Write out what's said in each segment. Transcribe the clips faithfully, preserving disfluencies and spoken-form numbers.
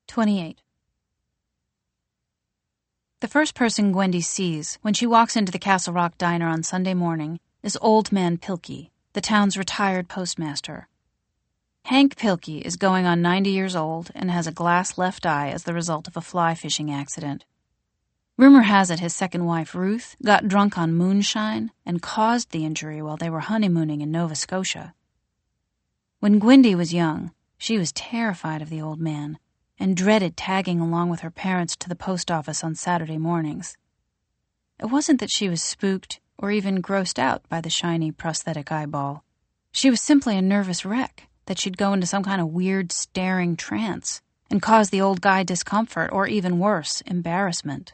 twenty-eight. The first person Gwendy sees when she walks into the Castle Rock diner on Sunday morning is Old Man Pilkey, the town's retired postmaster. Hank Pilkey is going on ninety years old and has a glass left eye as the result of a fly fishing accident. Rumor has it his second wife, Ruth, got drunk on moonshine and caused the injury while they were honeymooning in Nova Scotia. When Gwendy was young, she was terrified of the old man and dreaded tagging along with her parents to the post office on Saturday mornings. It wasn't that she was spooked or even grossed out by the shiny prosthetic eyeball. She was simply a nervous wreck that she'd go into some kind of weird staring trance and cause the old guy discomfort or, even worse, embarrassment.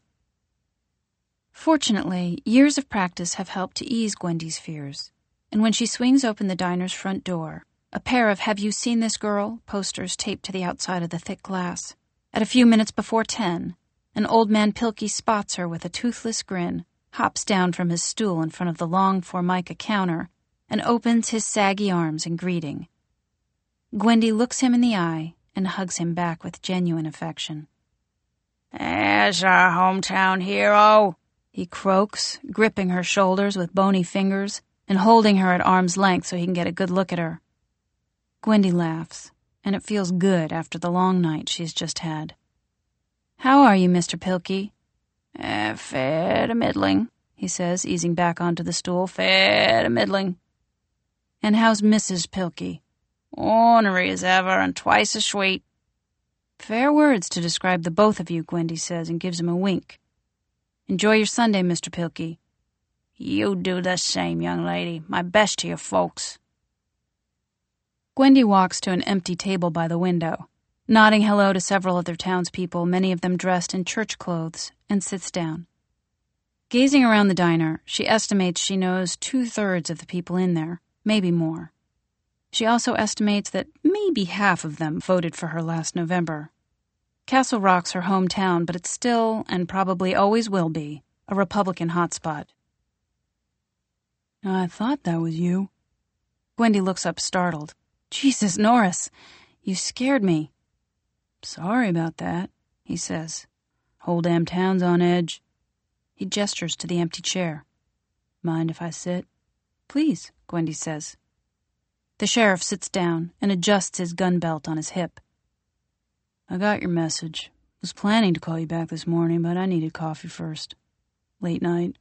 Fortunately, years of practice have helped to ease Gwendy's fears, and when she swings open the diner's front door, a pair of "Have you seen this girl?" posters taped to the outside of the thick glass. At a few minutes before ten, an Old Man Pilkey spots her with a toothless grin, hops down from his stool in front of the long Formica counter, and opens his saggy arms in greeting. Gwendy looks him in the eye and hugs him back with genuine affection. "There's our hometown hero," he croaks, gripping her shoulders with bony fingers and holding her at arm's length so he can get a good look at her. Gwendy laughs, and it feels good after the long night she's just had. "How are you, Mister Pilkey?" Eh, fair to middling, he says, easing back onto the stool. Fair to middling. "And how's Missus Pilkey?" "Ornery as ever and twice as sweet." "Fair words to describe the both of you," Gwendy says, and gives him a wink. "Enjoy your Sunday, Mister Pilkey." "You do the same, young lady. My best to your folks." Gwendy walks to an empty table by the window, nodding hello to several other townspeople, many of them dressed in church clothes, and sits down. Gazing around the diner, she estimates she knows two-thirds of the people in there, maybe more. She also estimates that maybe half of them voted for her last November. Castle Rock's her hometown, but it's still, and probably always will be, a Republican hotspot. "I thought that was you." Gwendy looks up startled. "Jesus, Norris, you scared me." "Sorry about that," he says. "Whole damn town's on edge." He gestures to the empty chair. "Mind if I sit?" "Please," Gwendy says. The sheriff sits down and adjusts his gun belt on his hip. "I got your message. Was planning to call you back this morning, but I needed coffee first. Late night."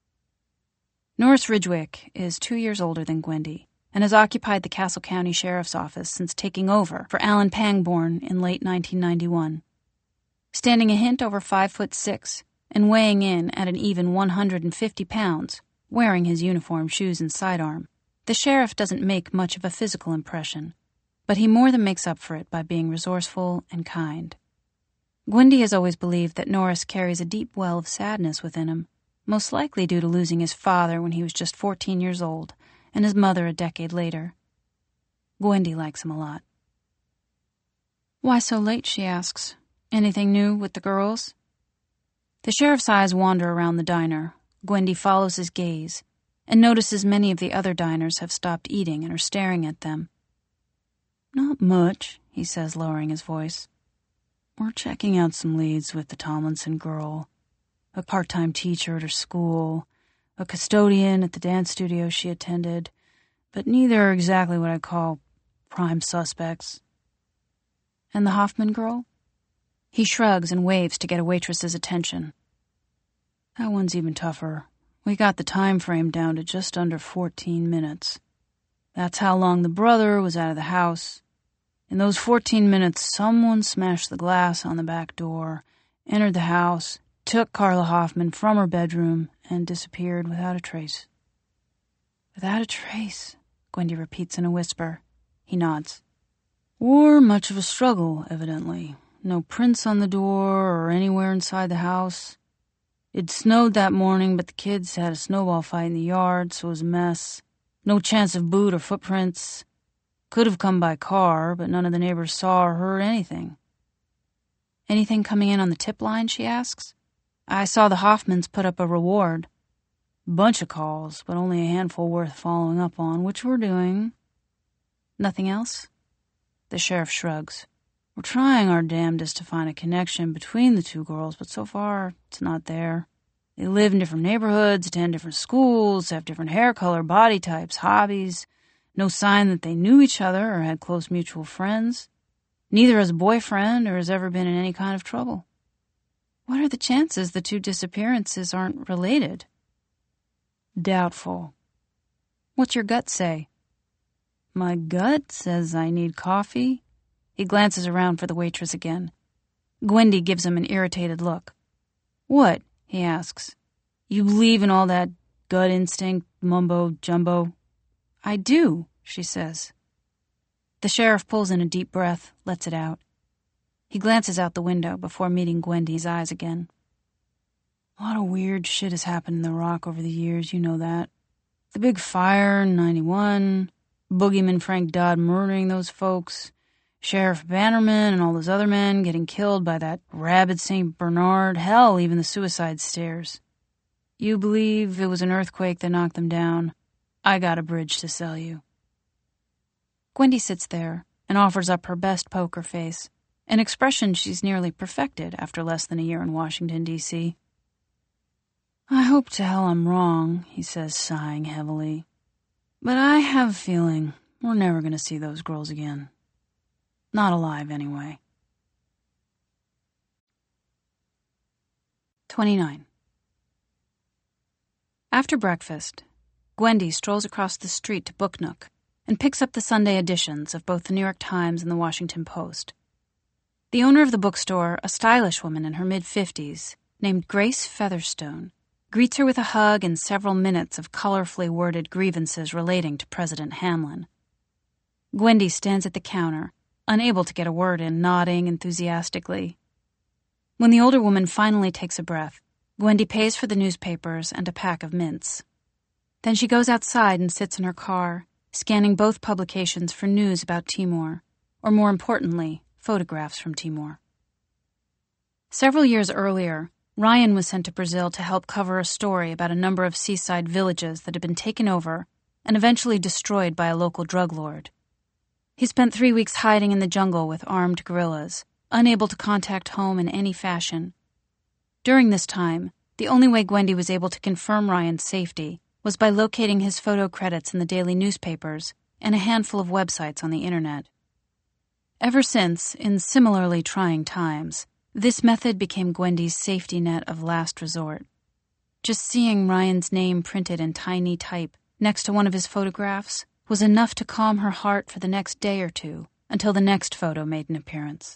Norris Ridgwick is two years older than Gwendy and has occupied the Castle County Sheriff's Office since taking over for Alan Pangborn in late nineteen ninety-one. Standing a hint over five foot six and weighing in at an even one hundred fifty pounds, wearing his uniform shoes and sidearm, the sheriff doesn't make much of a physical impression, but he more than makes up for it by being resourceful and kind. Gwendy has always believed that Norris carries a deep well of sadness within him, most likely due to losing his father when he was just fourteen years old and his mother a decade later. Gwendy likes him a lot. "Why so late?" she asks. "Anything new with the girls?" The sheriff's eyes wander around the diner. Gwendy follows his gaze and notices many of the other diners have stopped eating and are staring at them. "Not much," he says, lowering his voice. "We're checking out some leads with the Tomlinson girl, a part-time teacher at her school, a custodian at the dance studio she attended, but neither are exactly what I call prime suspects." "And the Hoffman girl?" He shrugs and waves to get a waitress's attention. "That one's even tougher. We got the time frame down to just under fourteen minutes. That's how long the brother was out of the house. In those fourteen minutes, someone smashed the glass on the back door, entered the house, took Carla Hoffman from her bedroom, and disappeared without a trace." "Without a trace," Gwendy repeats in a whisper. He nods. "Or much of a struggle, evidently. No prints on the door or anywhere inside the house. It snowed that morning, but the kids had a snowball fight in the yard, so it was a mess. No chance of boot or footprints. Could have come by car, but none of the neighbors saw or heard anything." "Anything coming in on the tip line?" she asks. "I saw the Hoffmans put up a reward." "Bunch of calls, but only a handful worth following up on, which we're doing." "Nothing else?" The sheriff shrugs. We're trying our damnedest to find a connection between the two girls, but so far, it's not there. They live in different neighborhoods, attend different schools, have different hair color, body types, hobbies. No sign that they knew each other or had close mutual friends. Neither has a boyfriend or has ever been in any kind of trouble. What are the chances the two disappearances aren't related? Doubtful. What's your gut say? My gut says I need coffee. He glances around for the waitress again. Gwendy gives him an irritated look. What? He asks. You believe in all that gut instinct, mumbo-jumbo? I do, she says. The sheriff pulls in a deep breath, lets it out. He glances out the window before meeting Gwendy's eyes again. A lot of weird shit has happened in the Rock over the years, you know that. The big fire in ninety-one, boogeyman Frank Dodd murdering those folks, Sheriff Bannerman and all those other men getting killed by that rabid Saint Bernard, hell, even the suicide stairs. You believe it was an earthquake that knocked them down. I got a bridge to sell you. Gwendy sits there and offers up her best poker face, an expression she's nearly perfected after less than a year in Washington, D C I hope to hell I'm wrong, he says, sighing heavily. But I have a feeling we're never going to see those girls again. Not alive, anyway. twenty-nine. After breakfast, Gwendy strolls across the street to Book Nook and picks up the Sunday editions of both the New York Times and the Washington Post. The owner of the bookstore, a stylish woman in her mid-fifties, named Grace Featherstone, greets her with a hug and several minutes of colorfully worded grievances relating to President Hamlin. Gwendy stands at the counter, unable to get a word in, nodding enthusiastically. When the older woman finally takes a breath, Gwendy pays for the newspapers and a pack of mints. Then she goes outside and sits in her car, scanning both publications for news about Timor, or more importantly, photographs from Timor. Several years earlier, Ryan was sent to Brazil to help cover a story about a number of seaside villages that had been taken over and eventually destroyed by a local drug lord. He spent three weeks hiding in the jungle with armed guerrillas, unable to contact home in any fashion. During this time, the only way Gwendy was able to confirm Ryan's safety was by locating his photo credits in the daily newspapers and a handful of websites on the internet. Ever since, in similarly trying times, this method became Gwendy's safety net of last resort. Just seeing Ryan's name printed in tiny type next to one of his photographs was enough to calm her heart for the next day or two until the next photo made an appearance.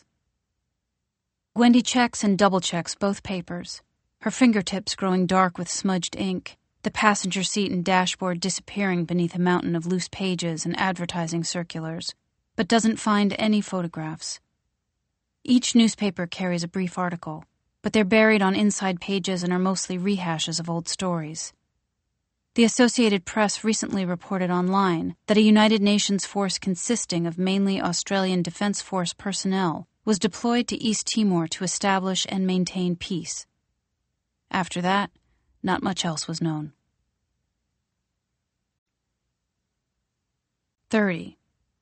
Gwendy checks and double-checks both papers, her fingertips growing dark with smudged ink, the passenger seat and dashboard disappearing beneath a mountain of loose pages and advertising circulars, but doesn't find any photographs. Each newspaper carries a brief article, but they're buried on inside pages and are mostly rehashes of old stories. The Associated Press recently reported online that a United Nations force consisting of mainly Australian Defence Force personnel was deployed to East Timor to establish and maintain peace. After that, not much else was known. thirty.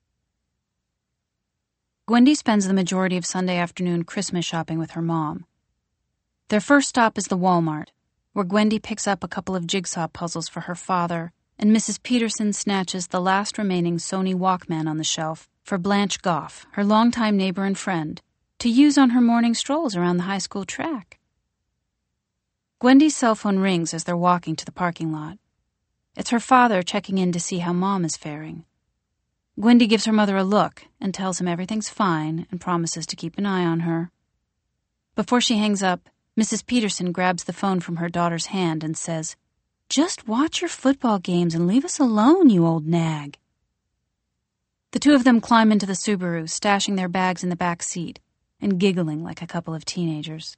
Gwendy spends the majority of Sunday afternoon Christmas shopping with her mom. Their first stop is the Walmart, where Gwendy picks up a couple of jigsaw puzzles for her father, and Missus Peterson snatches the last remaining Sony Walkman on the shelf for Blanche Goff, her longtime neighbor and friend, to use on her morning strolls around the high school track. Gwendy's cell phone rings as they're walking to the parking lot. It's her father checking in to see how Mom is faring. Gwendy gives her mother a look and tells him everything's fine and promises to keep an eye on her. Before she hangs up, Missus Peterson grabs the phone from her daughter's hand and says, "Just watch your football games and leave us alone, you old nag." The two of them climb into the Subaru, stashing their bags in the back seat and giggling like a couple of teenagers.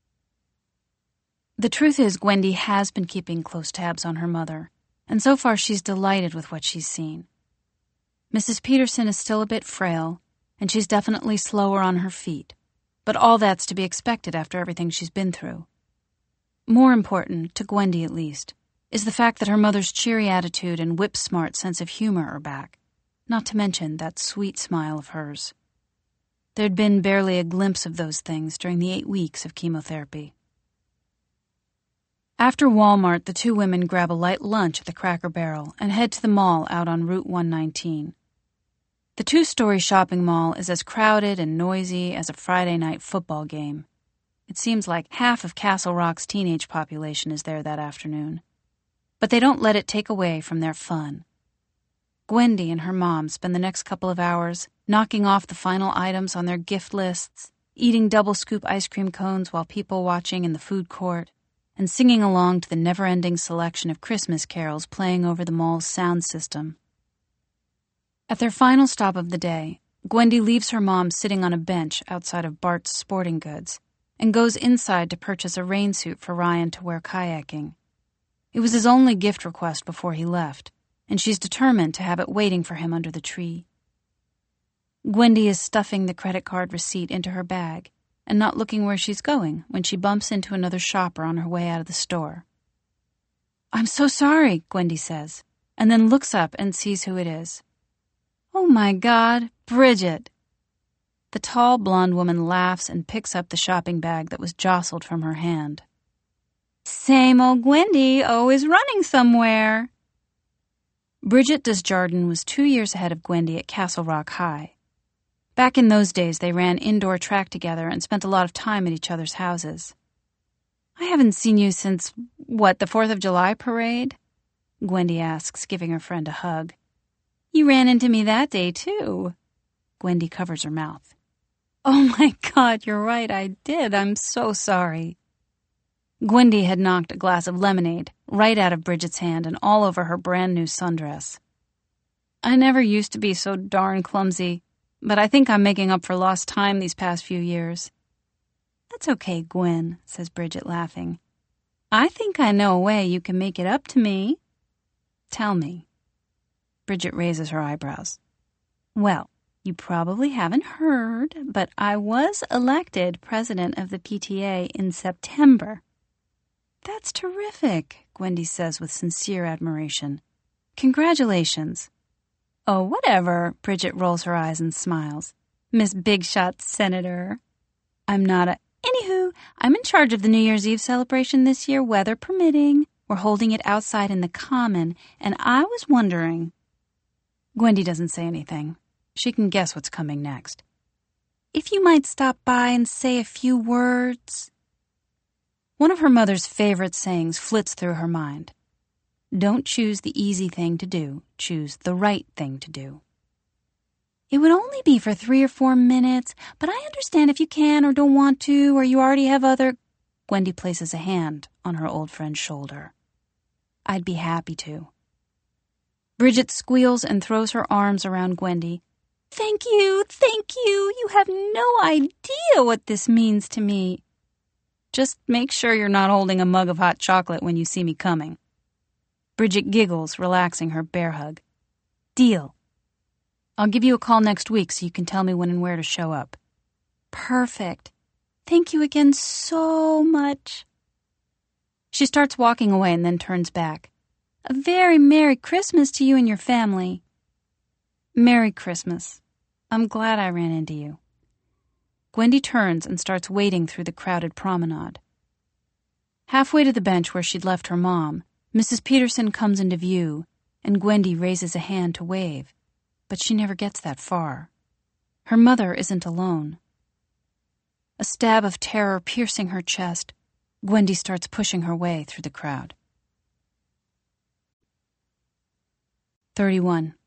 The truth is, Gwendy has been keeping close tabs on her mother, and so far she's delighted with what she's seen. Missus Peterson is still a bit frail, and she's definitely slower on her feet, but all that's to be expected after everything she's been through. More important, to Gwendy at least, is the fact that her mother's cheery attitude and whip-smart sense of humor are back, not to mention that sweet smile of hers. There'd been barely a glimpse of those things during the eight weeks of chemotherapy. After Walmart, the two women grab a light lunch at the Cracker Barrel and head to the mall out on Route one nineteen. The two-story shopping mall is as crowded and noisy as a Friday night football game. It seems like half of Castle Rock's teenage population is there that afternoon. But they don't let it take away from their fun. Gwendy and her mom spend the next couple of hours knocking off the final items on their gift lists, eating double-scoop ice cream cones while people watching in the food court, and singing along to the never-ending selection of Christmas carols playing over the mall's sound system. At their final stop of the day, Gwendy leaves her mom sitting on a bench outside of Bart's Sporting Goods and goes inside to purchase a rain suit for Ryan to wear kayaking. It was his only gift request before he left, and she's determined to have it waiting for him under the tree. Gwendy is stuffing the credit card receipt into her bag and not looking where she's going when she bumps into another shopper on her way out of the store. "I'm so sorry," Gwendy says, and then looks up and sees who it is. "Oh my God, Bridget!" The tall, blonde woman laughs and picks up the shopping bag that was jostled from her hand. "Same old Gwendy, always running somewhere." Bridget Desjardins was two years ahead of Gwendy at Castle Rock High. Back in those days, they ran indoor track together and spent a lot of time at each other's houses. "I haven't seen you since, what, the fourth of July parade?" Gwendy asks, giving her friend a hug. "You ran into me that day, too." Gwendy covers her mouth. "Oh my God, you're right, I did. I'm so sorry." Gwendy had knocked a glass of lemonade right out of Bridget's hand and all over her brand-new sundress. "I never used to be so darn clumsy, but I think I'm making up for lost time these past few years." "That's okay, Gwen," says Bridget, laughing. "I think I know a way you can make it up to me." "Tell me." Bridget raises her eyebrows. "Well, you probably haven't heard, but I was elected president of the P T A in September." "That's terrific," Gwendy says with sincere admiration. "Congratulations." "Oh, whatever," Bridget rolls her eyes and smiles. "Miss Big Shot Senator." "I'm not a... Anywho, I'm in charge of the New Year's Eve celebration this year, weather permitting. We're holding it outside in the Common, and I was wondering..." Gwendy doesn't say anything. She can guess what's coming next. "If you might stop by and say a few words..." One of her mother's favorite sayings flits through her mind. "Don't choose the easy thing to do. Choose the right thing to do." "It would only be for three or four minutes, but I understand if you can or don't want to, or you already have other..." Gwendy places a hand on her old friend's shoulder. "I'd be happy to." Bridget squeals and throws her arms around Gwendy. "Thank you, thank you. You have no idea what this means to me." "Just make sure you're not holding a mug of hot chocolate when you see me coming." Bridget giggles, relaxing her bear hug. "Deal. I'll give you a call next week so you can tell me when and where to show up." "Perfect. Thank you again so much." She starts walking away and then turns back. "A very Merry Christmas to you and your family." "Merry Christmas. I'm glad I ran into you." Gwendy turns and starts wading through the crowded promenade. Halfway to the bench where she'd left her mom, Missus Peterson comes into view, and Gwendy raises a hand to wave, but she never gets that far. Her mother isn't alone. A stab of terror piercing her chest, Gwendy starts pushing her way through the crowd. thirty-one.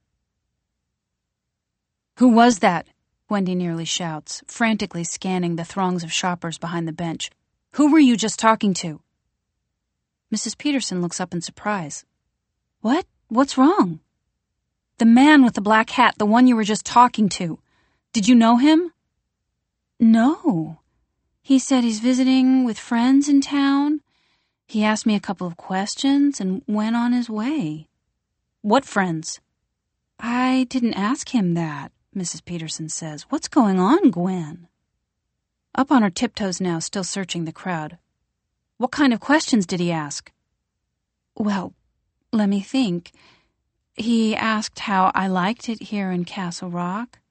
"Who was that?" Gwendy nearly shouts, frantically scanning the throngs of shoppers behind the bench. "Who were you just talking to?" Missus Peterson looks up in surprise. "What? What's wrong?" "The man with the black hat, the one you were just talking to. Did you know him?" "No. He said he's visiting with friends in town. He asked me a couple of questions and went on his way." "What friends?" "I didn't ask him that," Missus Peterson says. "What's going on, Gwen?" Up on her tiptoes now, still searching the crowd. "What kind of questions did he ask?" "Well, let me think. He asked how I liked it here in Castle Rock."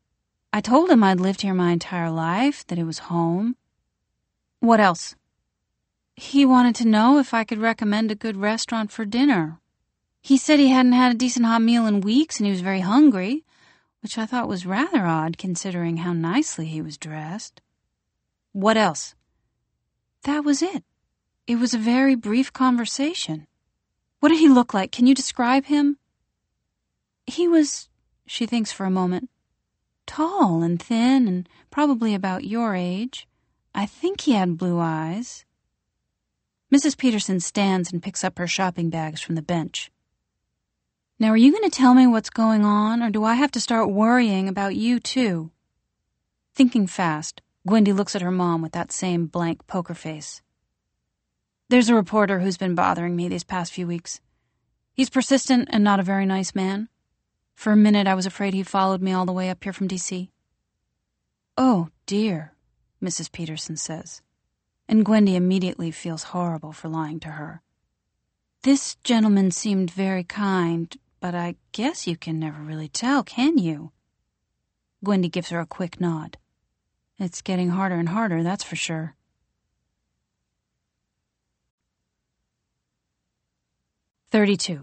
I told him I'd lived here my entire life, that it was home. What else? He wanted to know if I could recommend a good restaurant for dinner. He said he hadn't had a decent hot meal in weeks and he was very hungry, which I thought was rather odd considering how nicely he was dressed. What else? That was it. It was a very brief conversation. What did he look like? Can you describe him? He was, she thinks for a moment, tall and thin and probably about your age. I think he had blue eyes. Missus Peterson stands and picks up her shopping bags from the bench. Now, are you going to tell me what's going on, or do I have to start worrying about you, too? Thinking fast, Gwendy looks at her mom with that same blank poker face. There's a reporter who's been bothering me these past few weeks. He's persistent and not a very nice man. For a minute, I was afraid he followed me all the way up here from D C Oh, dear, Missus Peterson says, and Gwendy immediately feels horrible for lying to her. This gentleman seemed very kind, but I guess you can never really tell, can you? Gwendy gives her a quick nod. It's getting harder and harder, that's for sure. thirty-two.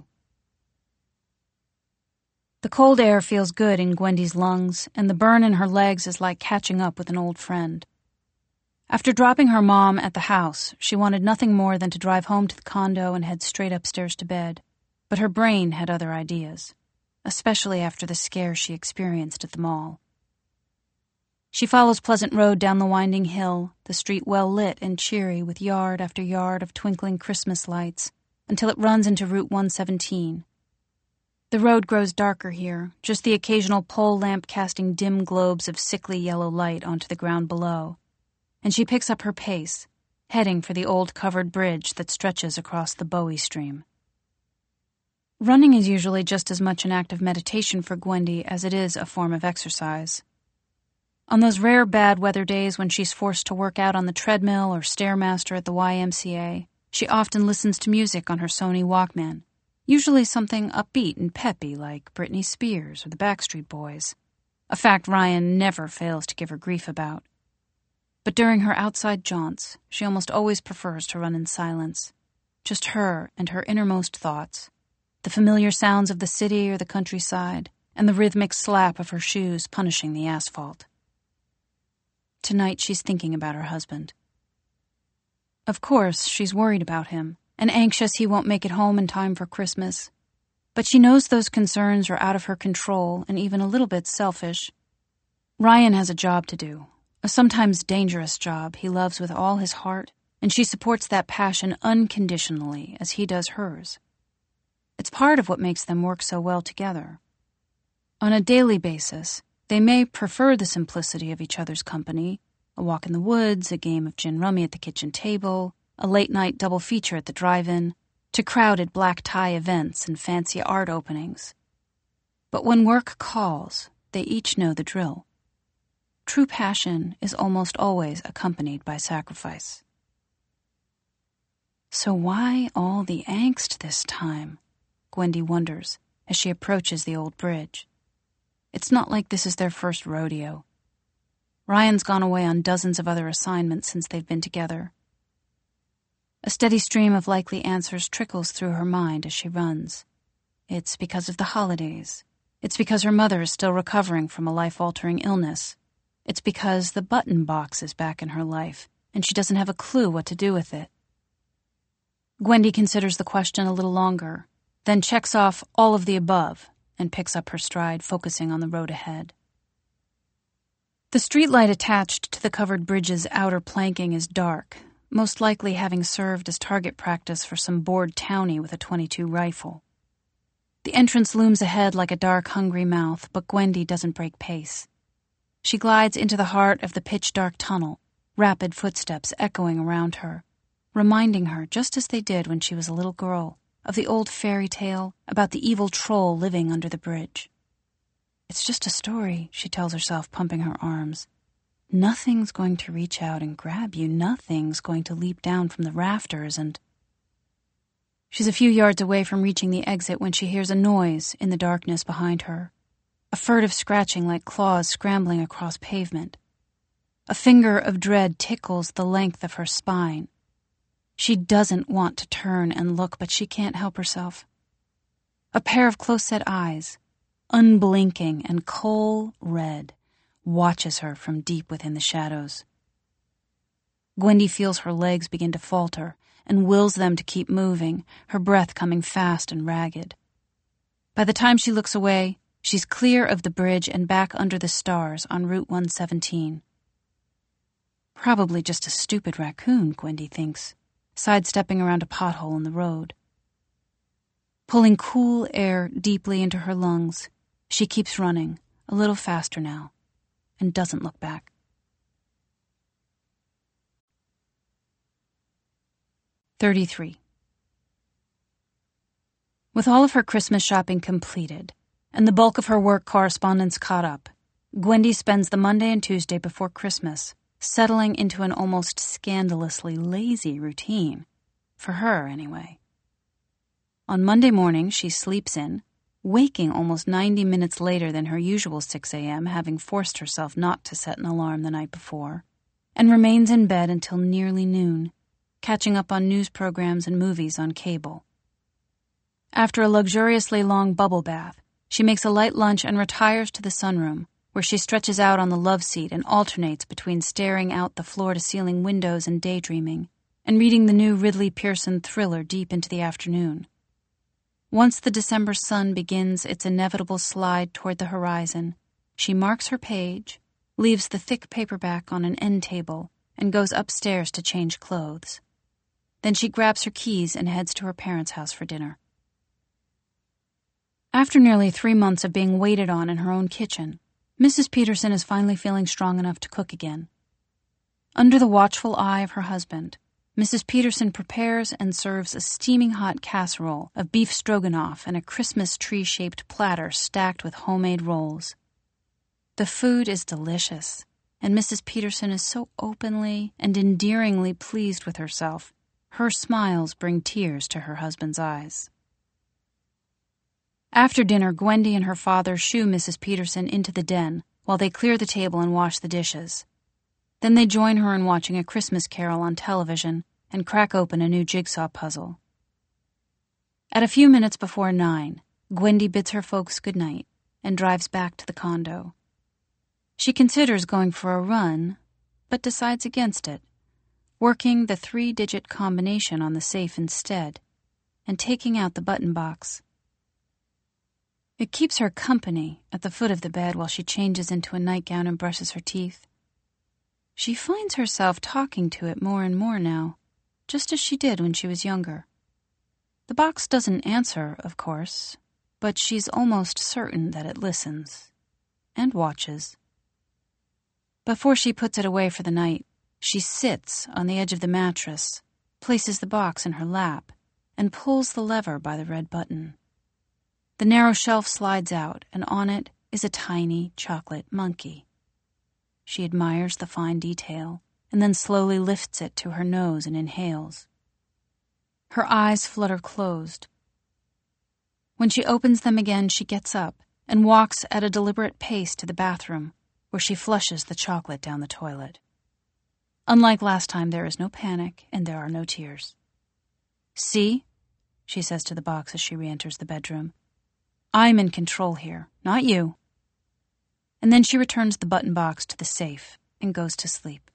The cold air feels good in Gwendy's lungs, and the burn in her legs is like catching up with an old friend. After dropping her mom at the house, she wanted nothing more than to drive home to the condo and head straight upstairs to bed. But her brain had other ideas, especially after the scare she experienced at the mall. She follows Pleasant Road down the winding hill, the street well lit and cheery with yard after yard of twinkling Christmas lights, until it runs into Route one seventeen. The road grows darker here, just the occasional pole lamp casting dim globes of sickly yellow light onto the ground below, and she picks up her pace, heading for the old covered bridge that stretches across the Bowie Stream. Running is usually just as much an act of meditation for Gwendy as it is a form of exercise. On those rare bad weather days when she's forced to work out on the treadmill or Stairmaster at the Y M C A, she often listens to music on her Sony Walkman, usually something upbeat and peppy like Britney Spears or the Backstreet Boys, a fact Ryan never fails to give her grief about. But during her outside jaunts, she almost always prefers to run in silence, just her and her innermost thoughts, the familiar sounds of the city or the countryside, and the rhythmic slap of her shoes punishing the asphalt. Tonight she's thinking about her husband. Of course, she's worried about him, and anxious he won't make it home in time for Christmas. But she knows those concerns are out of her control and even a little bit selfish. Ryan has a job to do, a sometimes dangerous job he loves with all his heart, and she supports that passion unconditionally as he does hers. It's part of what makes them work so well together. On a daily basis, they may prefer the simplicity of each other's company, a walk in the woods, a game of gin rummy at the kitchen table, a late-night double feature at the drive-in, to crowded black tie events and fancy art openings. But when work calls, they each know the drill. True passion is almost always accompanied by sacrifice. So why all the angst this time? Gwendy wonders as she approaches the old bridge. It's not like this is their first rodeo. Ryan's gone away on dozens of other assignments since they've been together. A steady stream of likely answers trickles through her mind as she runs. It's because of the holidays. It's because her mother is still recovering from a life-altering illness. It's because the button box is back in her life, and she doesn't have a clue what to do with it. Gwendy considers the question a little longer, then checks off all of the above and picks up her stride, focusing on the road ahead. The streetlight attached to the covered bridge's outer planking is dark, most likely having served as target practice for some bored townie with a twenty-two rifle. The entrance looms ahead like a dark, hungry mouth, but Gwendy doesn't break pace. She glides into the heart of the pitch-dark tunnel, rapid footsteps echoing around her, reminding her, just as they did when she was a little girl, of the old fairy tale about the evil troll living under the bridge. It's just a story, she tells herself, pumping her arms. Nothing's going to reach out and grab you. Nothing's going to leap down from the rafters and... She's a few yards away from reaching the exit when she hears a noise in the darkness behind her. a furtive scratching like claws scrambling across pavement. A finger of dread tickles the length of her spine. She doesn't want to turn and look, but she can't help herself. A pair of close-set eyes, unblinking and coal red, watches her from deep within the shadows. Gwendy feels her legs begin to falter and wills them to keep moving, her breath coming fast and ragged. By the time she looks away, she's clear of the bridge and back under the stars on Route one seventeen. Probably just a stupid raccoon, Gwendy thinks, sidestepping around a pothole in the road. Pulling cool air deeply into her lungs, she keeps running, a little faster now, and doesn't look back. thirty-three. With all of her Christmas shopping completed, and the bulk of her work correspondence caught up, Gwendy spends the Monday and Tuesday before Christmas settling into an almost scandalously lazy routine. For her, anyway. On Monday morning, she sleeps in, waking almost ninety minutes later than her usual six a.m., having forced herself not to set an alarm the night before, and remains in bed until nearly noon, catching up on news programs and movies on cable. After a luxuriously long bubble bath, she makes a light lunch and retires to the sunroom, where she stretches out on the love seat and alternates between staring out the floor-to-ceiling windows and daydreaming, and reading the new Ridley Pearson thriller deep into the afternoon. Once the December sun begins its inevitable slide toward the horizon, she marks her page, leaves the thick paperback on an end table, and goes upstairs to change clothes. Then she grabs her keys and heads to her parents' house for dinner. After nearly three months of being waited on in her own kitchen, Missus Peterson is finally feeling strong enough to cook again. Under the watchful eye of her husband, Missus Peterson prepares and serves a steaming hot casserole of beef stroganoff and a Christmas tree-shaped platter stacked with homemade rolls. The food is delicious, and Missus Peterson is so openly and endearingly pleased with herself, her smiles bring tears to her husband's eyes. After dinner, Gwendy and her father shoo Missus Peterson into the den while they clear the table and wash the dishes. Then they join her in watching A Christmas Carol on television and crack open a new jigsaw puzzle. At a few minutes before nine, Gwendy bids her folks goodnight and drives back to the condo. She considers going for a run, but decides against it, working the three-digit combination on the safe instead and taking out the button box. It keeps her company at the foot of the bed while she changes into a nightgown and brushes her teeth. She finds herself talking to it more and more now, just as she did when she was younger. The box doesn't answer, of course, but she's almost certain that it listens and watches. Before she puts it away for the night, she sits on the edge of the mattress, places the box in her lap, and pulls the lever by the red button. The narrow shelf slides out, and on it is a tiny chocolate monkey. She admires the fine detail, and then slowly lifts it to her nose and inhales. Her eyes flutter closed. When she opens them again, she gets up and walks at a deliberate pace to the bathroom, where she flushes the chocolate down the toilet. Unlike last time, there is no panic, and there are no tears. "See?" she says to the box as she re-enters the bedroom. "I'm in control here, not you." And then she returns the button box to the safe and goes to sleep.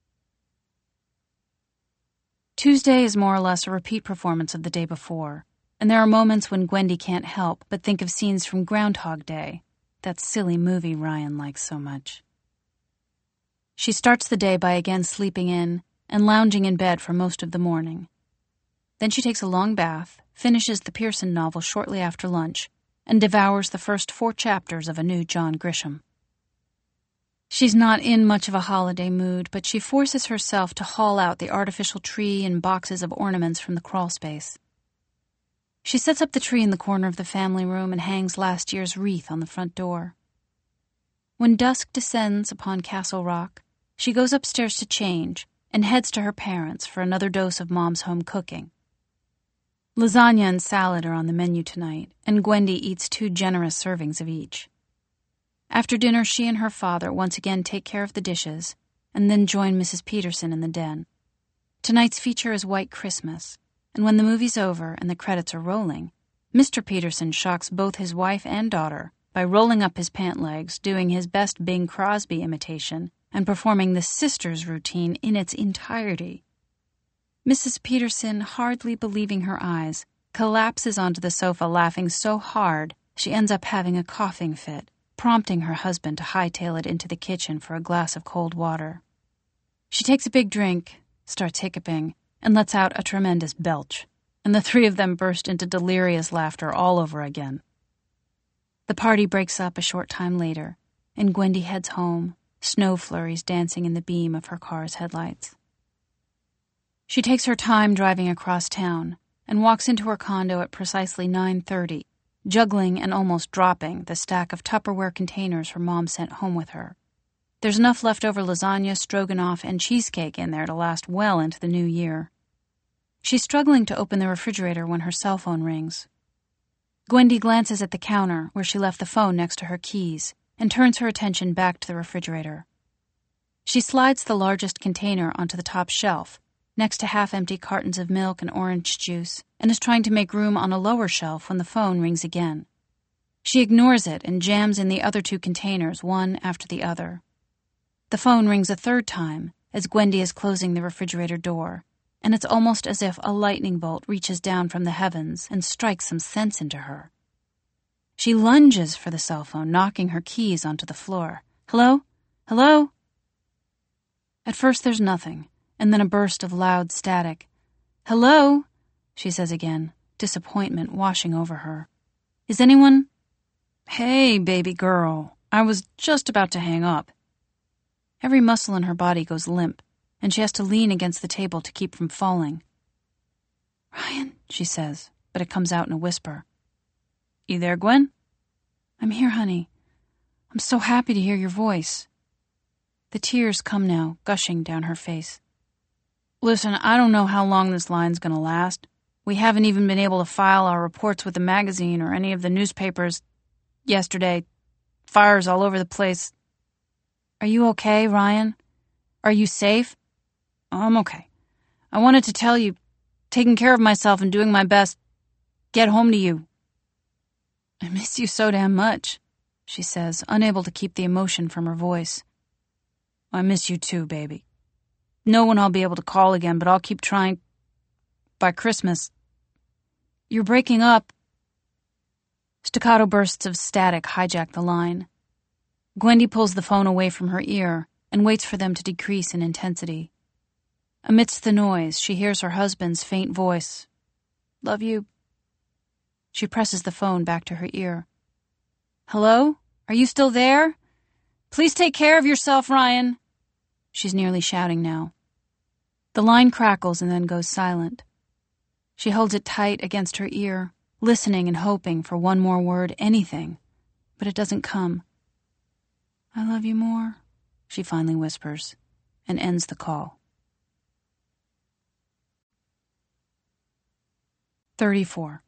Tuesday is more or less a repeat performance of the day before, and there are moments when Gwendy can't help but think of scenes from Groundhog Day, that silly movie Ryan likes so much. She starts the day by again sleeping in and lounging in bed for most of the morning. Then she takes a long bath, finishes the Pearson novel shortly after lunch, and devours the first four chapters of a new John Grisham. She's not in much of a holiday mood, but she forces herself to haul out the artificial tree and boxes of ornaments from the crawl space. She sets up the tree in the corner of the family room and hangs last year's wreath on the front door. When dusk descends upon Castle Rock, she goes upstairs to change and heads to her parents' for another dose of Mom's home cooking. Lasagna and salad are on the menu tonight, and Gwendy eats two generous servings of each. After dinner, she and her father once again take care of the dishes and then join Missus Peterson in the den. Tonight's feature is White Christmas, and when the movie's over and the credits are rolling, Mister Peterson shocks both his wife and daughter by rolling up his pant legs, doing his best Bing Crosby imitation, and performing the sisters routine in its entirety. Missus Peterson, hardly believing her eyes, collapses onto the sofa laughing so hard she ends up having a coughing fit, prompting her husband to hightail it into the kitchen for a glass of cold water. She takes a big drink, starts hiccuping, and lets out a tremendous belch, and the three of them burst into delirious laughter all over again. The party breaks up a short time later, and Gwendy heads home, snow flurries dancing in the beam of her car's headlights. She takes her time driving across town and walks into her condo at precisely nine thirty, juggling and almost dropping the stack of Tupperware containers her mom sent home with her. There's enough leftover lasagna, stroganoff, and cheesecake in there to last well into the new year. She's struggling to open the refrigerator when her cell phone rings. Gwendy glances at the counter where she left the phone next to her keys and turns her attention back to the refrigerator. She slides the largest container onto the top shelf, next to half-empty cartons of milk and orange juice, and is trying to make room on a lower shelf when the phone rings again. She ignores it and jams in the other two containers, one after the other. The phone rings a third time as Gwendy is closing the refrigerator door, and it's almost as if a lightning bolt reaches down from the heavens and strikes some sense into her. She lunges for the cell phone, knocking her keys onto the floor. Hello? Hello? At first there's nothing, and then a burst of loud static. Hello? She says again, disappointment washing over her. Is anyone? Hey, baby girl. I was just about to hang up. Every muscle in her body goes limp, and she has to lean against the table to keep from falling. Ryan, she says, but it comes out in a whisper. You there, Gwen? I'm here, honey. I'm so happy to hear your voice. The tears come now, gushing down her face. Listen, I don't know how long this line's gonna last. We haven't even been able to file our reports with the magazine or any of the newspapers. Yesterday, fires all over the place. Are you okay, Ryan? Are you safe? I'm okay. I wanted to tell you, taking care of myself and doing my best, get home to you. I miss you so damn much, she says, unable to keep the emotion from her voice. I miss you too, baby. No one I'll be able to call again, but I'll keep trying. By Christmas. You're breaking up. Staccato bursts of static hijack the line. Gwendy pulls the phone away from her ear and waits for them to decrease in intensity. Amidst the noise, she hears her husband's faint voice. Love you. She presses the phone back to her ear. Hello? Are you still there? Please take care of yourself, Ryan. She's nearly shouting now. The line crackles and then goes silent. She holds it tight against her ear, listening and hoping for one more word, anything, but it doesn't come. I love you more, she finally whispers, and ends the call. thirty-four.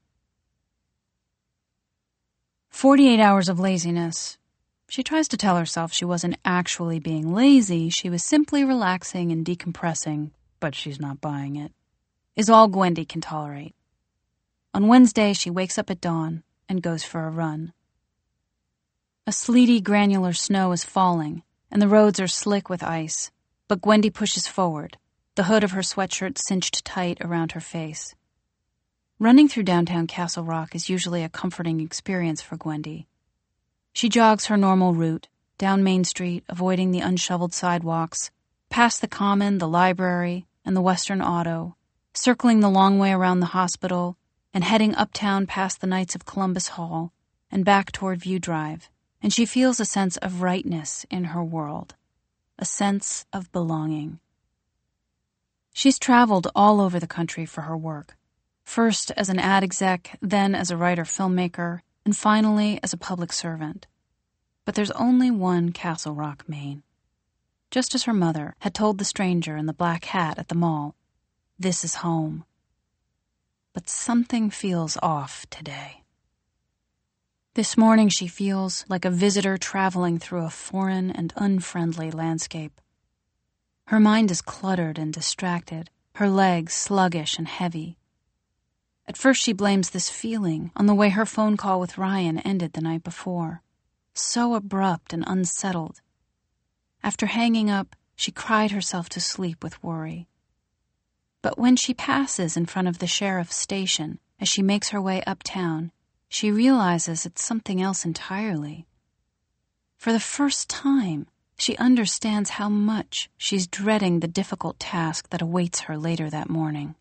Forty-eight hours of laziness. She tries to tell herself she wasn't actually being lazy, she was simply relaxing and decompressing, but she's not buying it. Is all Gwendy can tolerate. On Wednesday, she wakes up at dawn and goes for a run. A sleety, granular snow is falling, and the roads are slick with ice, but Gwendy pushes forward, the hood of her sweatshirt cinched tight around her face. Running through downtown Castle Rock is usually a comforting experience for Gwendy. She jogs her normal route, down Main Street, avoiding the unshoveled sidewalks, past the Common, the library, and the Western Auto, circling the long way around the hospital, and heading uptown past the Knights of Columbus Hall, and back toward View Drive, and she feels a sense of rightness in her world, a sense of belonging. She's traveled all over the country for her work, first as an ad exec, then as a writer-filmmaker, and finally as a public servant. But there's only one Castle Rock, Maine. Just as her mother had told the stranger in the black hat at the mall, this is home. But something feels off today. This morning she feels like a visitor traveling through a foreign and unfriendly landscape. Her mind is cluttered and distracted, her legs sluggish and heavy. At first she blames this feeling on the way her phone call with Ryan ended the night before. So abrupt and unsettled. After hanging up, she cried herself to sleep with worry. But when she passes in front of the sheriff's station as she makes her way uptown, she realizes it's something else entirely. For the first time, she understands how much she's dreading the difficult task that awaits her later that morning.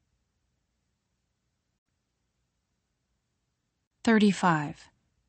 thirty-five.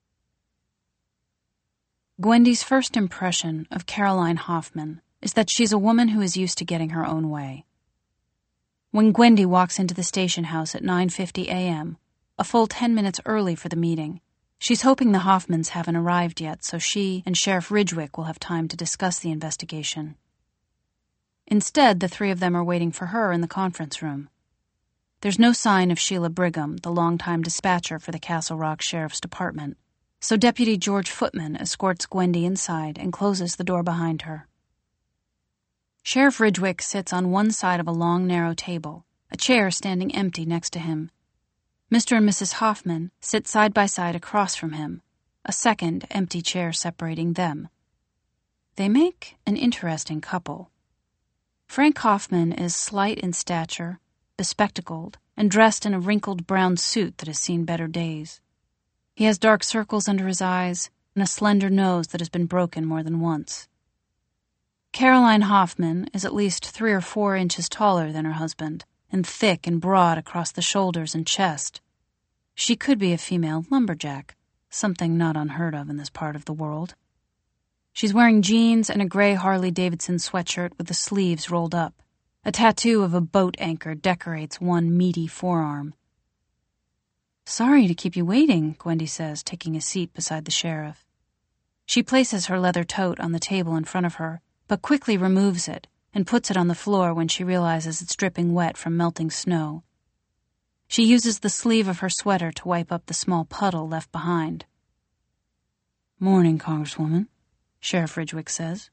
Gwendy's first impression of Caroline Hoffman is that she's a woman who is used to getting her own way. When Gwendy walks into the station house at nine fifty a.m., a full ten minutes early for the meeting, she's hoping the Hoffmans haven't arrived yet so she and Sheriff Ridgwick will have time to discuss the investigation. Instead, the three of them are waiting for her in the conference room. There's no sign of Sheila Brigham, the longtime dispatcher for the Castle Rock Sheriff's Department, so Deputy George Footman escorts Gwendy inside and closes the door behind her. Sheriff Ridgwick sits on one side of a long, narrow table, a chair standing empty next to him. Mister and Missus Hoffman sit side by side across from him, a second empty chair separating them. They make an interesting couple. Frank Hoffman is slight in stature, bespectacled, and dressed in a wrinkled brown suit that has seen better days. He has dark circles under his eyes and a slender nose that has been broken more than once. Caroline Hoffman is at least three or four inches taller than her husband, and thick and broad across the shoulders and chest. She could be a female lumberjack, something not unheard of in this part of the world. She's wearing jeans and a gray Harley-Davidson sweatshirt with the sleeves rolled up. A tattoo of a boat anchor decorates one meaty forearm. "Sorry to keep you waiting," Gwendy says, taking a seat beside the sheriff. She places her leather tote on the table in front of her, but quickly removes it and puts it on the floor when she realizes it's dripping wet from melting snow. She uses the sleeve of her sweater to wipe up the small puddle left behind. "Morning, Congresswoman," Sheriff Ridgwick says.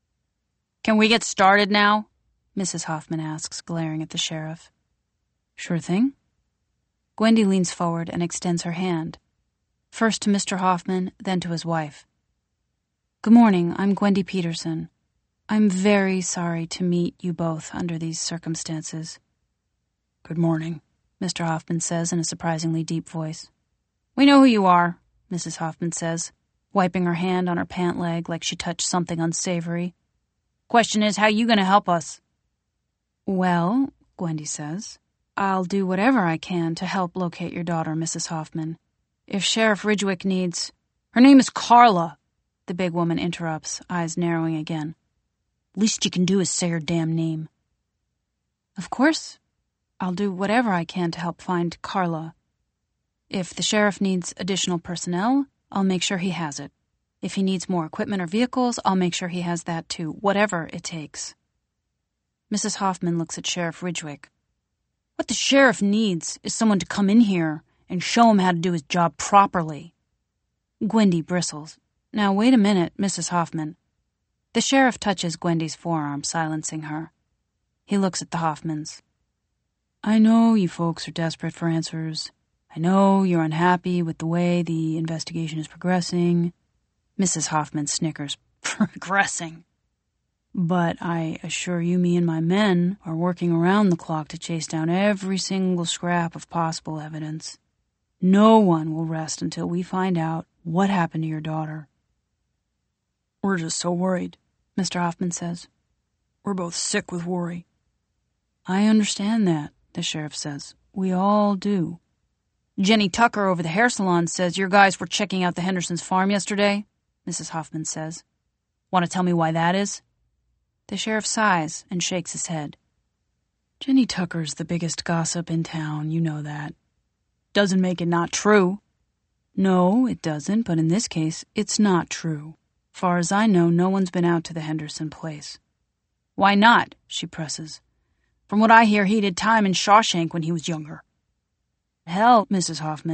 "Can we get started now?" Missus Hoffman asks, glaring at the sheriff. "Sure thing." Gwendy leans forward and extends her hand, first to Mister Hoffman, then to his wife. "Good morning, I'm Gwendy Peterson. I'm very sorry to meet you both under these circumstances." "Good morning," Mister Hoffman says in a surprisingly deep voice. "We know who you are," Missus Hoffman says, wiping her hand on her pant leg like she touched something unsavory. "Question is, how you gonna help us?" "Well," Gwendy says, "I'll do whatever I can to help locate your daughter, Missus Hoffman. If Sheriff Ridgwick needs—" "Her name is Carla," the big woman interrupts, eyes narrowing again. "Least you can do is say her damn name." "Of course, I'll do whatever I can to help find Carla. If the sheriff needs additional personnel, I'll make sure he has it. If he needs more equipment or vehicles, I'll make sure he has that too, whatever it takes." Missus Hoffman looks at Sheriff Ridgwick. "What the sheriff needs is someone to come in here and show him how to do his job properly." Gwendy bristles. "Now, wait a minute, Missus Hoffman." The sheriff touches Gwendy's forearm, silencing her. He looks at the Hoffmans. "I know you folks are desperate for answers. I know you're unhappy with the way the investigation is progressing." Missus Hoffman snickers. "Progressing." "But I assure you me and my men are working around the clock to chase down every single scrap of possible evidence. No one will rest until we find out what happened to your daughter." "We're just so worried," Mister Hoffman says. "We're both sick with worry." "I understand that," the sheriff says. "We all do." "Jenny Tucker over the hair salon says your guys were checking out the Henderson's farm yesterday," Missus Hoffman says. "Want to tell me why that is?" The sheriff sighs and shakes his head. "Jenny Tucker's the biggest gossip in town, you know that." "Doesn't make it not true." "No, it doesn't, but in this case, it's not true. Far as I know, no one's been out to the Henderson place." "Why not?" she presses. "From what I hear, he did time in Shawshank when he was younger." "Hell, Missus Hoffman,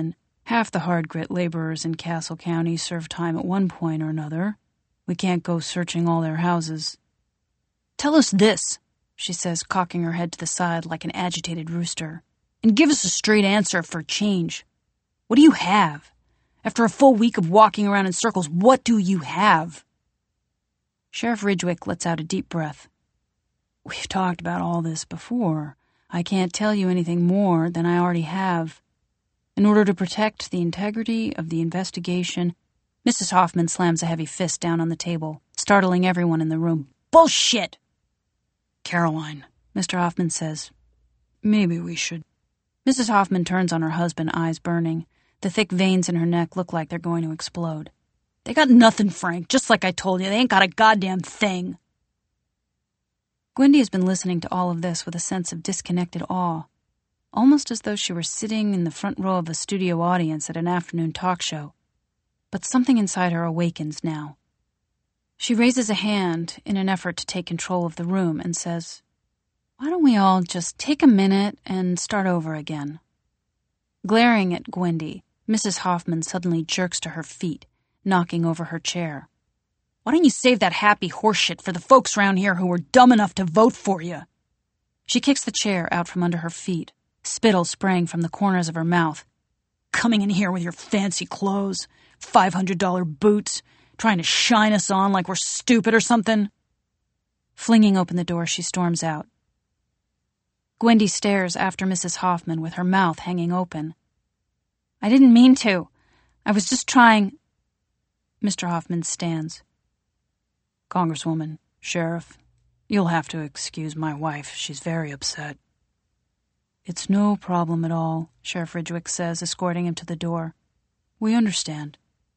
Half the hard-grit laborers in Castle County serve time at one point or another. We can't go searching all their houses. Tell us this, she says, cocking her head to the side like an agitated rooster, and give us a straight answer for a change. What do you have? After a full week of walking around in circles, what do you have? Sheriff Ridgwick lets out a deep breath. We've talked about all this before. I can't tell you anything more than I already have. In order to protect the integrity of the investigation, Missus Hoffman slams a heavy fist down on the table, startling everyone in the room. Bullshit! Caroline, Mister Hoffman says, maybe we should. Missus Hoffman turns on her husband, eyes burning. The thick veins in her neck look like they're going to explode. They got nothing, Frank, just like I told you. They ain't got a goddamn thing. Gwendy has been listening to all of this with a sense of disconnected awe, almost as though she were sitting in the front row of a studio audience at an afternoon talk show. But something inside her awakens now. She raises a hand in an effort to take control of the room and says, why don't we all just take a minute and start over again? Glaring at Gwendy, Missus Hoffman suddenly jerks to her feet, knocking over her chair. Why don't you save that happy horseshit for the folks around here who were dumb enough to vote for you? She kicks the chair out from under her feet, spittle spraying from the corners of her mouth. Coming in here with your fancy clothes, five hundred dollar boots, trying to shine us on like we're stupid or something. Flinging open the door, she storms out. Gwendy stares after Missus Hoffman with her mouth hanging open. I didn't mean to. I was just trying... Mister Hoffman stands. Congresswoman, Sheriff, you'll have to excuse my wife. She's very upset. It's no problem at all, Sheriff Ridgwick says, escorting him to the door. We understand.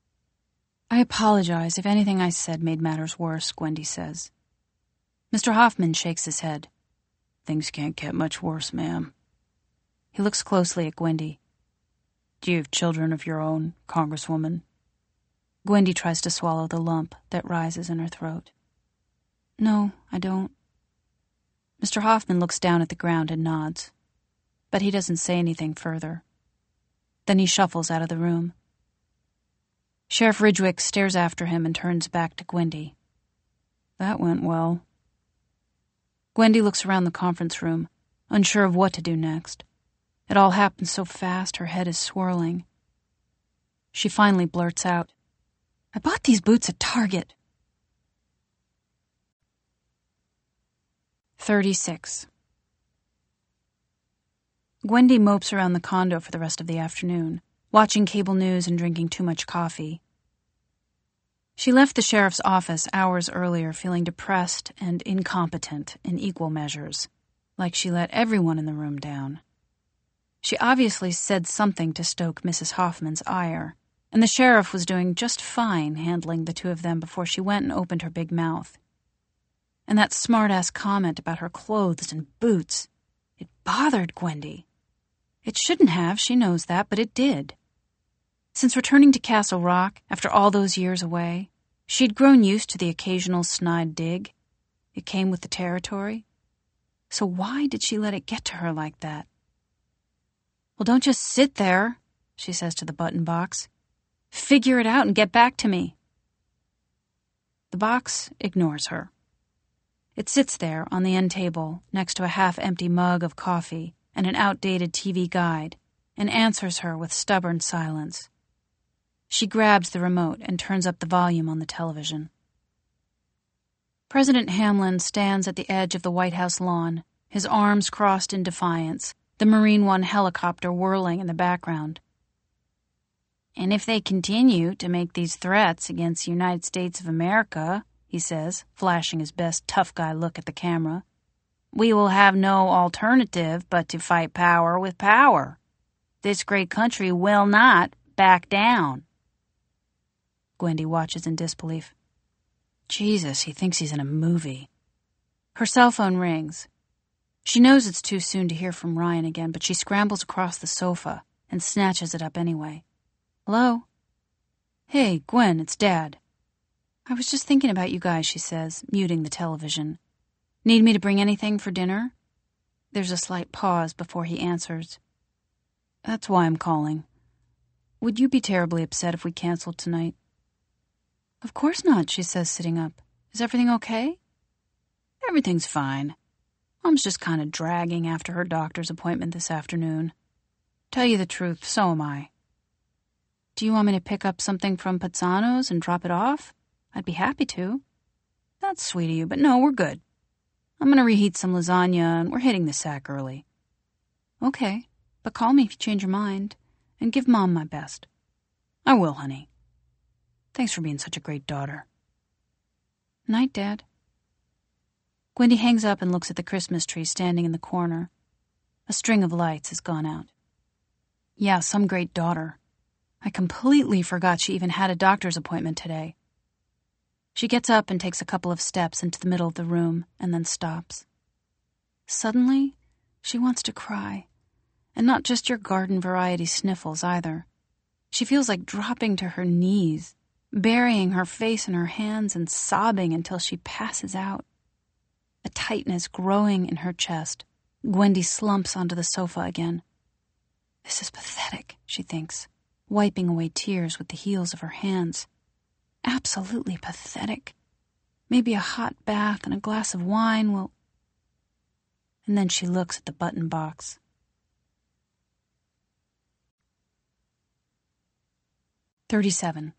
I apologize if anything I said made matters worse, Gwendy says. Mister Hoffman shakes his head. Things can't get much worse, ma'am. He looks closely at Gwendy. Do you have children of your own, Congresswoman? Gwendy tries to swallow the lump that rises in her throat. No, I don't. Mister Hoffman looks down at the ground and nods, but he doesn't say anything further. Then he shuffles out of the room. Sheriff Ridgwick stares after him and turns back to Gwendy. That went well. Gwendy looks around the conference room, unsure of what to do next. It all happened so fast, her head is swirling. She finally blurts out, I bought these boots at Target. thirty-six. Gwendy mopes around the condo for the rest of the afternoon, watching cable news and drinking too much coffee. She left the sheriff's office hours earlier feeling depressed and incompetent in equal measures, like she let everyone in the room down. She obviously said something to stoke Missus Hoffman's ire, and the sheriff was doing just fine handling the two of them before she went and opened her big mouth. And that smart-ass comment about her clothes and boots, it bothered Gwendy. It shouldn't have, she knows that, but it did. Since returning to Castle Rock, after all those years away, she'd grown used to the occasional snide dig. It came with the territory. So why did she let it get to her like that? Well, don't just sit there, she says to the button box. Figure it out and get back to me. The box ignores her. It sits there on the end table next to a half-empty mug of coffee and an outdated T V guide and answers her with stubborn silence. She grabs the remote and turns up the volume on the television. President Hamlin stands at the edge of the White House lawn, his arms crossed in defiance, the Marine One helicopter whirling in the background. And if they continue to make these threats against the United States of America, he says, flashing his best tough guy look at the camera, we will have no alternative but to fight power with power. This great country will not back down. Gwendy watches in disbelief. Jesus, he thinks he's in a movie. Her cell phone rings. She knows it's too soon to hear from Ryan again, but she scrambles across the sofa and snatches it up anyway. Hello? Hey, Gwen, it's Dad. I was just thinking about you guys, she says, muting the television. Need me to bring anything for dinner? There's a slight pause before he answers. That's why I'm calling. would you be terribly upset if we canceled tonight? Of course not, she says, sitting up. Is everything okay? Everything's fine. Mom's just kind of dragging after her doctor's appointment this afternoon. Tell you the truth, so am I. Do you want me to pick up something from Pazzano's and drop it off? I'd be happy to. That's sweet of you, but no, we're good. I'm gonna reheat some lasagna, and we're hitting the sack early. Okay, but call me if you change your mind, and give Mom my best. I will, honey. Thanks for being such a great daughter. Night, Dad. Gwendy hangs up and looks at the Christmas tree standing in the corner. A string of lights has gone out. Yeah, some great daughter. I completely forgot she even had a doctor's appointment today. She gets up and takes a couple of steps into the middle of the room and then stops. Suddenly, she wants to cry. And not just your garden variety sniffles either. She feels like dropping to her knees, burying her face in her hands and sobbing until she passes out. A tightness growing in her chest, Gwendy slumps onto the sofa again. This is pathetic, she thinks, wiping away tears with the heels of her hands. Absolutely pathetic. Maybe a hot bath and a glass of wine will... And then she looks at the button box. thirty-seven.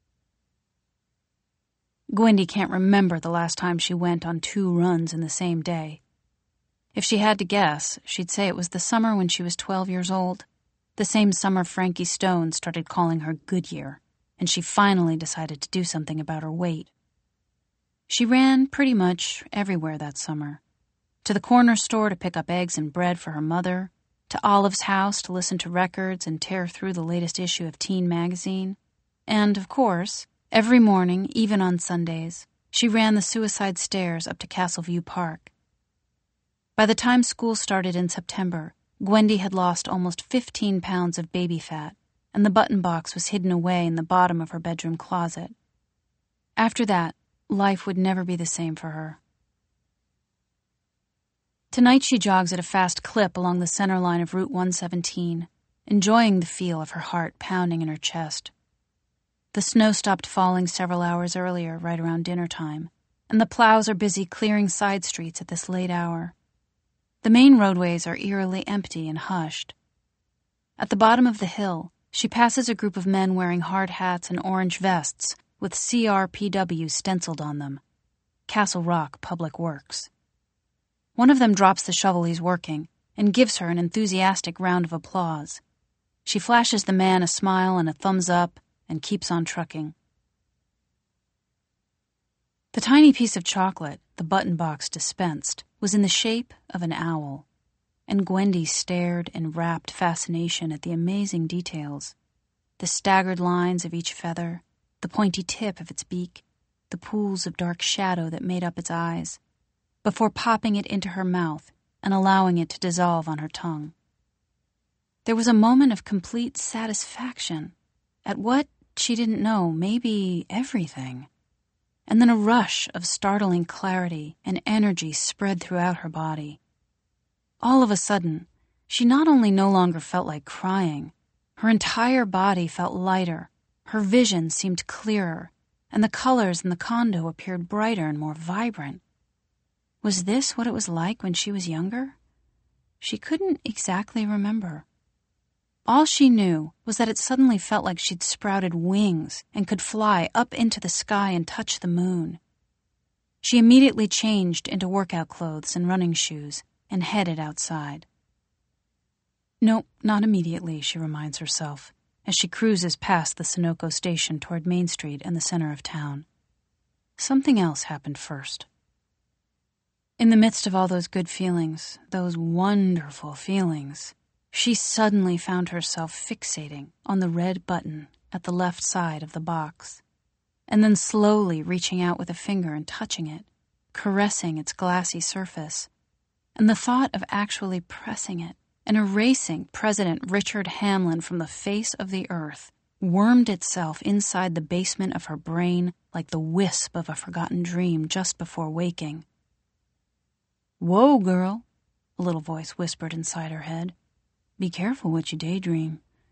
Gwendy can't remember the last time she went on two runs in the same day. If she had to guess, she'd say it was the summer when she was twelve years old, the same summer Frankie Stone started calling her Goodyear, and she finally decided to do something about her weight. She ran pretty much everywhere that summer. To the corner store to pick up eggs and bread for her mother, to Olive's house to listen to records and tear through the latest issue of Teen magazine, and, of course, every morning, even on Sundays, she ran the suicide stairs up to Castleview Park. By the time school started in September, Gwendy had lost almost fifteen pounds of baby fat, and the button box was hidden away in the bottom of her bedroom closet. After that, life would never be the same for her. Tonight she jogs at a fast clip along the center line of Route one seventeen, enjoying the feel of her heart pounding in her chest. The snow stopped falling several hours earlier, right around dinner time, and the plows are busy clearing side streets at this late hour. The main roadways are eerily empty and hushed. At the bottom of the hill, she passes a group of men wearing hard hats and orange vests with C R P W stenciled on them. Castle Rock Public Works. One of them drops the shovel he's working and gives her an enthusiastic round of applause. She flashes the man a smile and a thumbs up and keeps on trucking. The tiny piece of chocolate the button box dispensed was in the shape of an owl, and Gwendy stared in rapt fascination at the amazing details, the staggered lines of each feather, the pointy tip of its beak, the pools of dark shadow that made up its eyes, before popping it into her mouth and allowing it to dissolve on her tongue. There was a moment of complete satisfaction at what she didn't know, maybe everything. And then a rush of startling clarity and energy spread throughout her body. All of a sudden, she not only no longer felt like crying, her entire body felt lighter, her vision seemed clearer, and the colors in the condo appeared brighter and more vibrant. Was this what it was like when she was younger? She couldn't exactly remember. All she knew was that it suddenly felt like she'd sprouted wings and could fly up into the sky and touch the moon. She immediately changed into workout clothes and running shoes and headed outside. Nope, not immediately, she reminds herself, as she cruises past the Sunoco station toward Main Street and the center of town. Something else happened first. In the midst of all those good feelings, those wonderful feelings, she suddenly found herself fixating on the red button at the left side of the box, and then slowly reaching out with a finger and touching it, caressing its glassy surface, and the thought of actually pressing it and erasing President Richard Hamlin from the face of the earth wormed itself inside the basement of her brain like the wisp of a forgotten dream just before waking. "Whoa, girl," a little voice whispered inside her head. "Be careful what you daydream.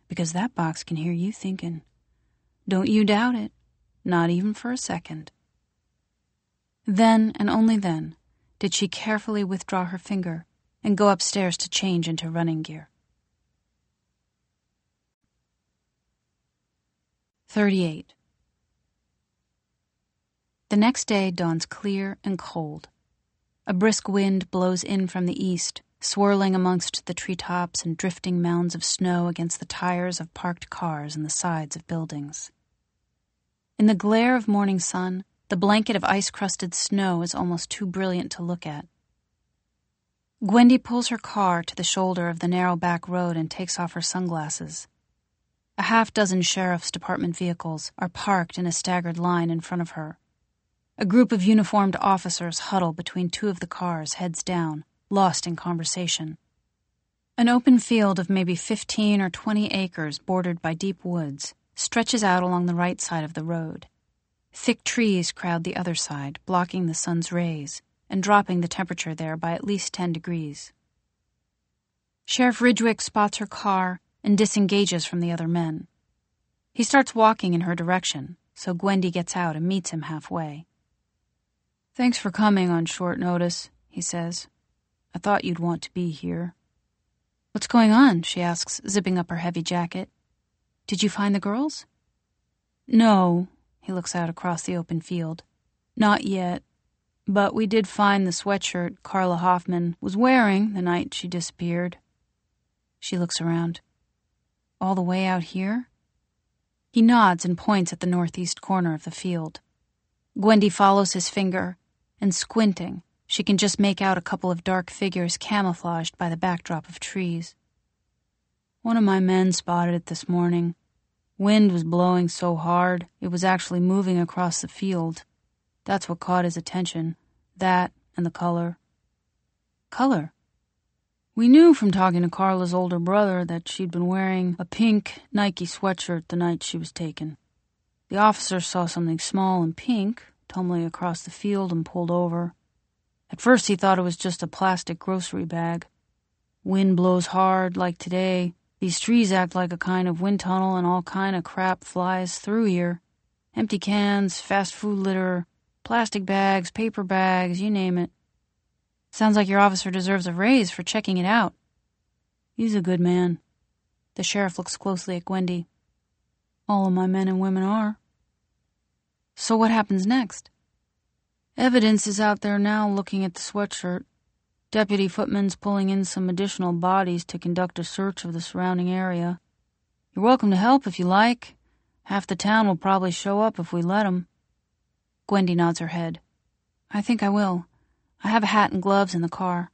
because that box can hear you thinking. Don't you doubt it, not even for a second. Then, and only then, did she carefully withdraw her finger and go upstairs to change into running gear. thirty-eight. The next day dawns clear and cold. A brisk wind blows in from the east, swirling amongst the treetops and drifting mounds of snow against the tires of parked cars and the sides of buildings. In the glare of morning sun, the blanket of ice-crusted snow is almost too brilliant to look at. Gwendy pulls her car to the shoulder of the narrow back road and takes off her sunglasses. A half dozen sheriff's department vehicles are parked in a staggered line in front of her. A group of uniformed officers huddle between two of the cars, heads down, lost in conversation. An open field of maybe fifteen or twenty acres bordered by deep woods stretches out along the right side of the road. Thick trees crowd the other side, blocking the sun's rays and dropping the temperature there by at least ten degrees. Sheriff Ridgwick spots her car and disengages from the other men. He starts walking in her direction, so Gwendy gets out and meets him halfway. "Thanks for coming on short notice," he says. "I thought you'd want to be here." "What's going on?" she asks, zipping up her heavy jacket. "Did you find the girls?" "No," he looks out across the open field. "Not yet. But we did find the sweatshirt Carla Hoffman was wearing the night she disappeared." She looks around. "All the way out here?" He nods and points at the northeast corner of the field. Gwendy follows his finger, and squinting, she can just make out a couple of dark figures camouflaged by the backdrop of trees. "One of my men spotted it this morning. Wind was blowing so hard, it was actually moving across the field. That's what caught his attention. That and the color." "Color?" "We knew from talking to Carla's older brother that she'd been wearing a pink Nike sweatshirt the night she was taken. The officer saw something small and pink tumbling across the field and pulled over. At first he thought it was just a plastic grocery bag. Wind blows hard, like today. These trees act like a kind of wind tunnel, and all kind of crap flies through here. Empty cans, fast food litter, plastic bags, paper bags, you name it. Sounds like your officer deserves a raise for checking it out." "He's a good man." The sheriff looks closely at Gwendy. "All of my men and women are." "So what happens next?" "Evidence is out there now looking at the sweatshirt. Deputy Footman's pulling in some additional bodies to conduct a search of the surrounding area. You're welcome to help if you like. Half the town will probably show up if we let 'em." Gwendy nods her head. "I think I will. I have a hat and gloves in the car."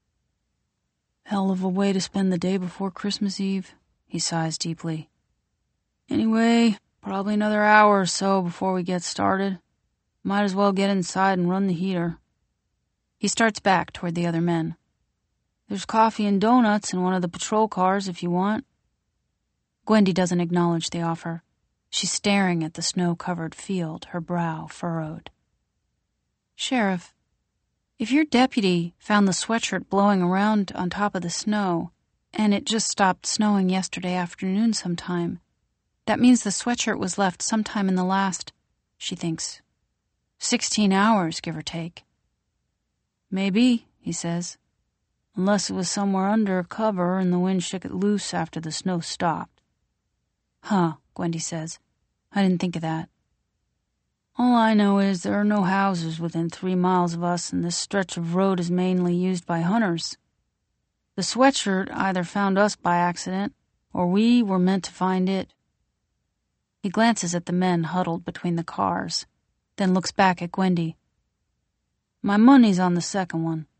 "Hell of a way to spend the day before Christmas Eve," he sighs deeply. "Anyway, probably another hour or so before we get started. Might as well get inside and run the heater." He starts back toward the other men. "There's coffee and donuts in one of the patrol cars if you want." Gwendy doesn't acknowledge the offer. She's staring at the snow-covered field, her brow furrowed. "Sheriff, if your deputy found the sweatshirt blowing around on top of the snow, and it just stopped snowing yesterday afternoon sometime, that means the sweatshirt was left sometime in the last," she thinks, "sixteen hours, give or take." "Maybe," he says, "unless it was somewhere under cover and the wind shook it loose after the snow stopped." "Huh," Gwendy says. "I didn't think of that." "All I know is there are no houses within three miles of us, and this stretch of road is mainly used by hunters. The sweatshirt either found us by accident, or we were meant to find it." He glances at the men huddled between the cars, then looks back at Gwendy. "My money's on the second one."